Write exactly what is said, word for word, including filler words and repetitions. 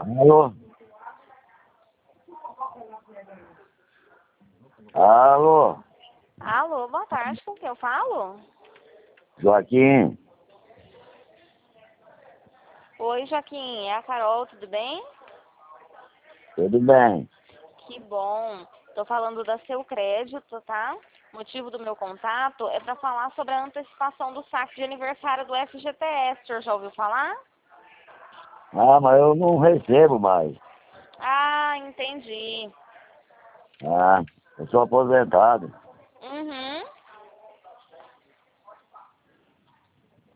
Alô? Alô? Alô, boa tarde, com quem eu falo? Joaquim? Oi, Joaquim, é a Carol, tudo bem? Tudo bem? Que bom. Tô falando da Seu Crédito, tá? O motivo do meu contato é para falar sobre a antecipação do saque de aniversário do F G T S. O senhor já ouviu falar? Ah, mas eu não recebo mais. Ah, entendi. Ah, eu sou aposentado. Uhum.